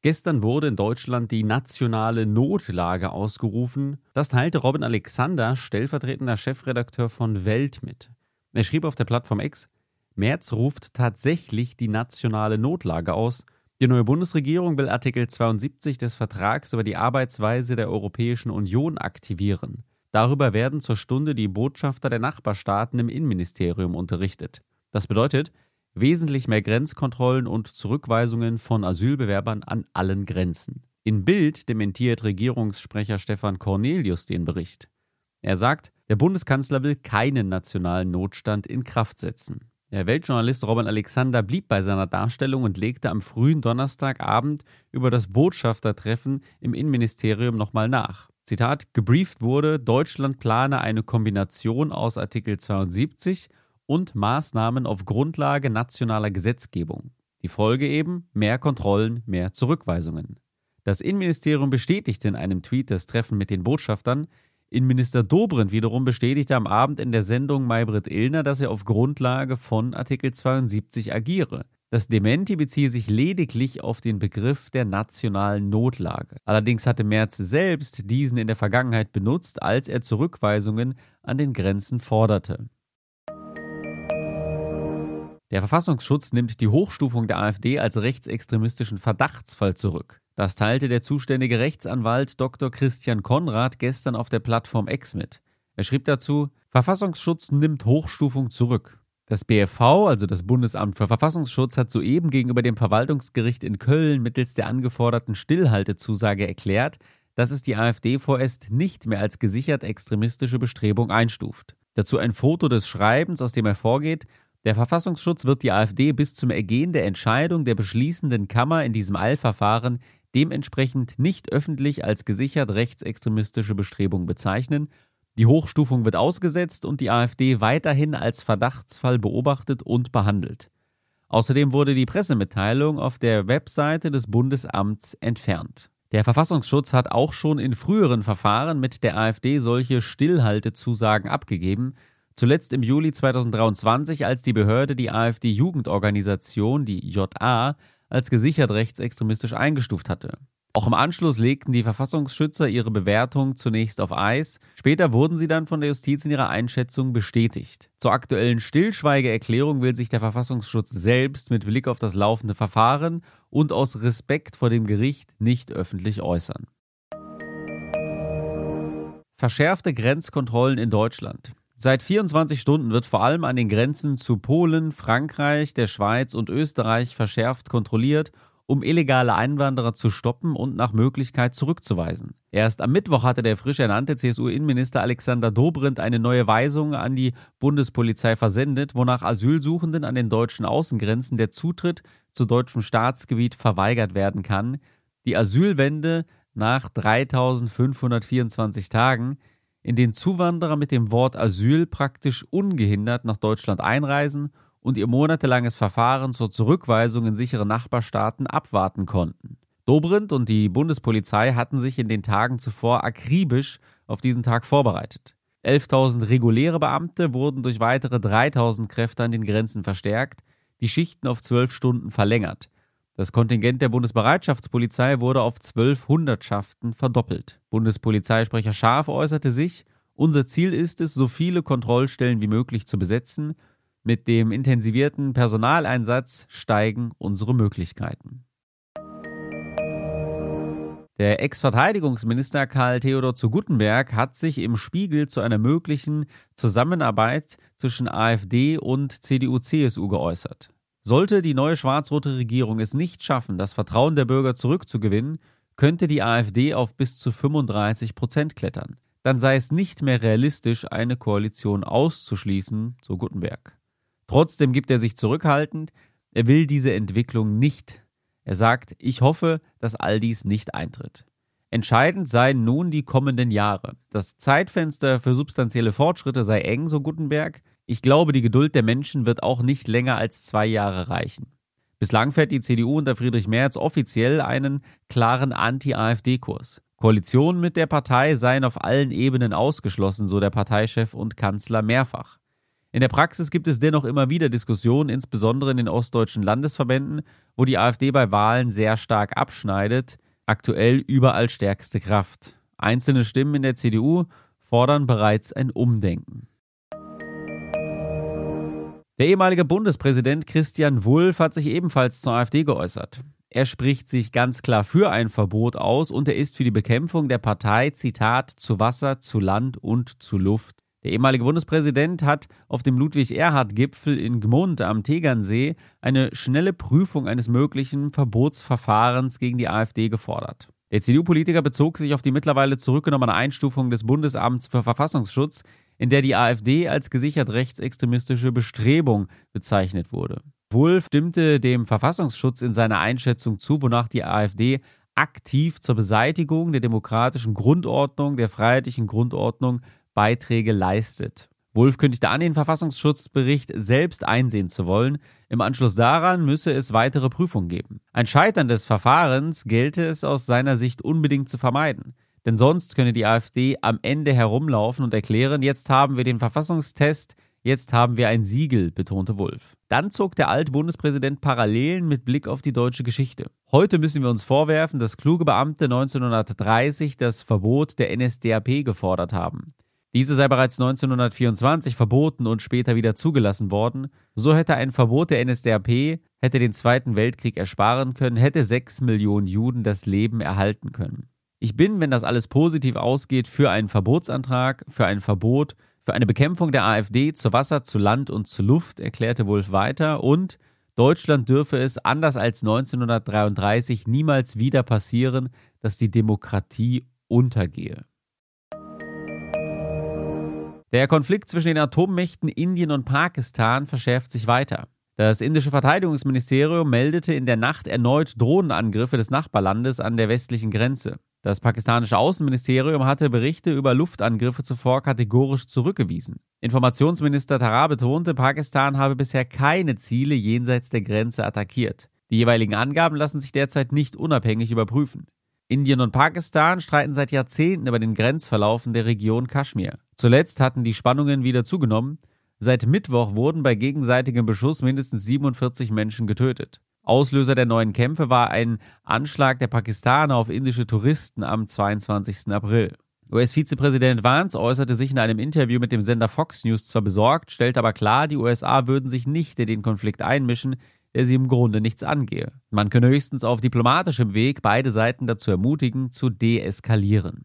Gestern wurde in Deutschland die nationale Notlage ausgerufen. Das teilte Robin Alexander, stellvertretender Chefredakteur von Welt, mit. Er schrieb auf der Plattform X: Merz ruft tatsächlich die nationale Notlage aus. Die neue Bundesregierung will Artikel 72 des Vertrags über die Arbeitsweise der Europäischen Union aktivieren. Darüber werden zur Stunde die Botschafter der Nachbarstaaten im Innenministerium unterrichtet. Das bedeutet wesentlich mehr Grenzkontrollen und Zurückweisungen von Asylbewerbern an allen Grenzen. In Bild dementiert Regierungssprecher Stefan Cornelius den Bericht. Er sagt, der Bundeskanzler will keinen nationalen Notstand in Kraft setzen. Der Weltjournalist Robin Alexander blieb bei seiner Darstellung und legte am frühen Donnerstagabend über das Botschaftertreffen im Innenministerium nochmal nach. Zitat: Gebrieft wurde, Deutschland plane eine Kombination aus Artikel 72 und Maßnahmen auf Grundlage nationaler Gesetzgebung. Die Folge eben: mehr Kontrollen, mehr Zurückweisungen. Das Innenministerium bestätigte in einem Tweet das Treffen mit den Botschaftern. Innenminister Dobrindt wiederum bestätigte am Abend in der Sendung Maybrit Illner, dass er auf Grundlage von Artikel 72 agiere. Das Dementi beziehe sich lediglich auf den Begriff der nationalen Notlage. Allerdings hatte Merz selbst diesen in der Vergangenheit benutzt, als er Zurückweisungen an den Grenzen forderte. Der Verfassungsschutz nimmt die Hochstufung der AfD als rechtsextremistischen Verdachtsfall zurück. Das teilte der zuständige Rechtsanwalt Dr. Christian Konrad gestern auf der Plattform X mit. Er schrieb dazu: Verfassungsschutz nimmt Hochstufung zurück. Das BfV, also das Bundesamt für Verfassungsschutz, hat soeben gegenüber dem Verwaltungsgericht in Köln mittels der angeforderten Stillhaltezusage erklärt, dass es die AfD vorerst nicht mehr als gesichert extremistische Bestrebung einstuft. Dazu ein Foto des Schreibens, aus dem hervorgeht: Der Verfassungsschutz wird die AfD bis zum Ergehen der Entscheidung der beschließenden Kammer in diesem Eilverfahren dementsprechend nicht öffentlich als gesichert rechtsextremistische Bestrebung bezeichnen. Die Hochstufung wird ausgesetzt und die AfD weiterhin als Verdachtsfall beobachtet und behandelt. Außerdem wurde die Pressemitteilung auf der Webseite des Bundesamts entfernt. Der Verfassungsschutz hat auch schon in früheren Verfahren mit der AfD solche Stillhaltezusagen abgegeben. Zuletzt im Juli 2023, als die Behörde die AfD-Jugendorganisation, die JA, als gesichert rechtsextremistisch eingestuft hatte. Auch im Anschluss legten die Verfassungsschützer ihre Bewertung zunächst auf Eis. Später wurden sie dann von der Justiz in ihrer Einschätzung bestätigt. Zur aktuellen Stillschweigeerklärung will sich der Verfassungsschutz selbst mit Blick auf das laufende Verfahren und aus Respekt vor dem Gericht nicht öffentlich äußern. Verschärfte Grenzkontrollen in Deutschland. Seit 24 Stunden wird vor allem an den Grenzen zu Polen, Frankreich, der Schweiz und Österreich verschärft kontrolliert, um illegale Einwanderer zu stoppen und nach Möglichkeit zurückzuweisen. Erst am Mittwoch hatte der frisch ernannte CSU-Innenminister Alexander Dobrindt eine neue Weisung an die Bundespolizei versendet, wonach Asylsuchenden an den deutschen Außengrenzen der Zutritt zu deutschem Staatsgebiet verweigert werden kann. Die Asylwende nach 3.524 Tagen, in denen Zuwanderer mit dem Wort Asyl praktisch ungehindert nach Deutschland einreisen und ihr monatelanges Verfahren zur Zurückweisung in sichere Nachbarstaaten abwarten konnten. Dobrindt und die Bundespolizei hatten sich in den Tagen zuvor akribisch auf diesen Tag vorbereitet. 11.000 reguläre Beamte wurden durch weitere 3.000 Kräfte an den Grenzen verstärkt, die Schichten auf 12 Stunden verlängert. Das Kontingent der Bundesbereitschaftspolizei wurde auf 12 Hundertschaften verdoppelt. Bundespolizeisprecher Scharf äußerte sich: Unser Ziel ist es, so viele Kontrollstellen wie möglich zu besetzen. Mit dem intensivierten Personaleinsatz steigen unsere Möglichkeiten. Der Ex-Verteidigungsminister Karl Theodor zu Guttenberg hat sich im Spiegel zu einer möglichen Zusammenarbeit zwischen AfD und CDU-CSU geäußert. Sollte die neue schwarz-rote Regierung es nicht schaffen, das Vertrauen der Bürger zurückzugewinnen, könnte die AfD auf bis zu 35% klettern. Dann sei es nicht mehr realistisch, eine Koalition auszuschließen, so Guttenberg. Trotzdem gibt er sich zurückhaltend, er will diese Entwicklung nicht. Er sagt: Ich hoffe, dass all dies nicht eintritt. Entscheidend seien nun die kommenden Jahre. Das Zeitfenster für substanzielle Fortschritte sei eng, so Guttenberg. Ich glaube, die Geduld der Menschen wird auch nicht länger als 2 Jahre reichen. Bislang fährt die CDU unter Friedrich Merz offiziell einen klaren Anti-AfD-Kurs. Koalitionen mit der Partei seien auf allen Ebenen ausgeschlossen, so der Parteichef und Kanzler mehrfach. In der Praxis gibt es dennoch immer wieder Diskussionen, insbesondere in den ostdeutschen Landesverbänden, wo die AfD bei Wahlen sehr stark abschneidet, aktuell überall stärkste Kraft. Einzelne Stimmen in der CDU fordern bereits ein Umdenken. Der ehemalige Bundespräsident Christian Wulff hat sich ebenfalls zur AfD geäußert. Er spricht sich ganz klar für ein Verbot aus und er ist für die Bekämpfung der Partei, Zitat, zu Wasser, zu Land und zu Luft. Der ehemalige Bundespräsident hat auf dem Ludwig-Erhard-Gipfel in Gmund am Tegernsee eine schnelle Prüfung eines möglichen Verbotsverfahrens gegen die AfD gefordert. Der CDU-Politiker bezog sich auf die mittlerweile zurückgenommene Einstufung des Bundesamts für Verfassungsschutz, in der die AfD als gesichert rechtsextremistische Bestrebung bezeichnet wurde. Wulff stimmte dem Verfassungsschutz in seiner Einschätzung zu, wonach die AfD aktiv zur Beseitigung der demokratischen Grundordnung, der freiheitlichen Grundordnung Beiträge leistet. Wulff kündigte an, den Verfassungsschutzbericht selbst einsehen zu wollen. Im Anschluss daran müsse es weitere Prüfungen geben. Ein Scheitern des Verfahrens gelte es aus seiner Sicht unbedingt zu vermeiden. Denn sonst könne die AfD am Ende herumlaufen und erklären, jetzt haben wir den Verfassungstest, jetzt haben wir ein Siegel, betonte Wulff. Dann zog der alte Bundespräsident Parallelen mit Blick auf die deutsche Geschichte. Heute müssen wir uns vorwerfen, dass kluge Beamte 1930 das Verbot der NSDAP gefordert haben. Diese sei bereits 1924 verboten und später wieder zugelassen worden. So hätte ein Verbot der NSDAP den Zweiten Weltkrieg ersparen können, hätte 6 Millionen Juden das Leben erhalten können. Ich bin, wenn das alles positiv ausgeht, für einen Verbotsantrag, für ein Verbot, für eine Bekämpfung der AfD zu Wasser, zu Land und zu Luft, erklärte Wulff weiter. Und Deutschland dürfe es, anders als 1933, niemals wieder passieren, dass die Demokratie untergehe. Der Konflikt zwischen den Atommächten Indien und Pakistan verschärft sich weiter. Das indische Verteidigungsministerium meldete in der Nacht erneut Drohnenangriffe des Nachbarlandes an der westlichen Grenze. Das pakistanische Außenministerium hatte Berichte über Luftangriffe zuvor kategorisch zurückgewiesen. Informationsminister Tarar betonte, Pakistan habe bisher keine Ziele jenseits der Grenze attackiert. Die jeweiligen Angaben lassen sich derzeit nicht unabhängig überprüfen. Indien und Pakistan streiten seit Jahrzehnten über den Grenzverlauf in der Region Kaschmir. Zuletzt hatten die Spannungen wieder zugenommen. Seit Mittwoch wurden bei gegenseitigem Beschuss mindestens 47 Menschen getötet. Auslöser der neuen Kämpfe war ein Anschlag der Pakistaner auf indische Touristen am 22. April. US-Vizepräsident Vance äußerte sich in einem Interview mit dem Sender Fox News zwar besorgt, stellte aber klar, die USA würden sich nicht in den Konflikt einmischen, der sie im Grunde nichts angehe. Man könne höchstens auf diplomatischem Weg beide Seiten dazu ermutigen, zu deeskalieren.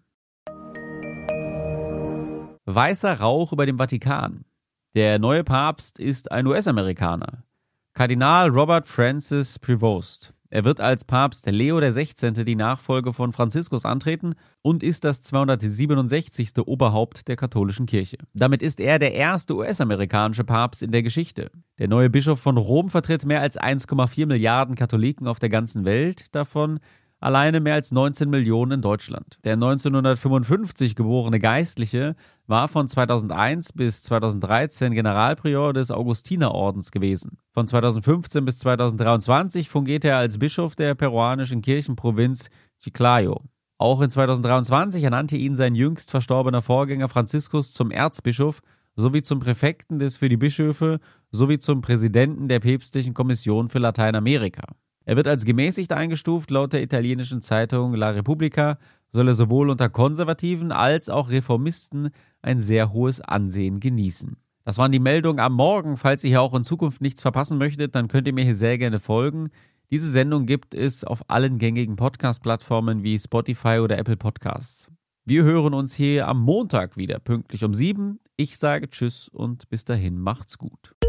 Weißer Rauch über dem Vatikan. Der neue Papst ist ein US-Amerikaner. Kardinal Robert Francis Prevost. Er wird als Papst Leo XVI. Die Nachfolge von Franziskus antreten und ist das 267. Oberhaupt der katholischen Kirche. Damit ist er der erste US-amerikanische Papst in der Geschichte. Der neue Bischof von Rom vertritt mehr als 1,4 Milliarden Katholiken auf der ganzen Welt, davon alleine mehr als 19 Millionen in Deutschland. Der 1955 geborene Geistliche war von 2001 bis 2013 Generalprior des Augustinerordens gewesen. Von 2015 bis 2023 fungierte er als Bischof der peruanischen Kirchenprovinz Chiclayo. Auch in 2023 ernannte ihn sein jüngst verstorbener Vorgänger Franziskus zum Erzbischof sowie zum Präfekten des für die Bischöfe sowie zum Präsidenten der Päpstlichen Kommission für Lateinamerika. Er wird als gemäßigt eingestuft. Laut der italienischen Zeitung La Repubblica soll er sowohl unter Konservativen als auch Reformisten ein sehr hohes Ansehen genießen. Das waren die Meldungen am Morgen. Falls ihr hier auch in Zukunft nichts verpassen möchtet, dann könnt ihr mir hier sehr gerne folgen. Diese Sendung gibt es auf allen gängigen Podcast-Plattformen wie Spotify oder Apple Podcasts. Wir hören uns hier am Montag wieder, pünktlich um 7. Ich sage Tschüss und bis dahin macht's gut.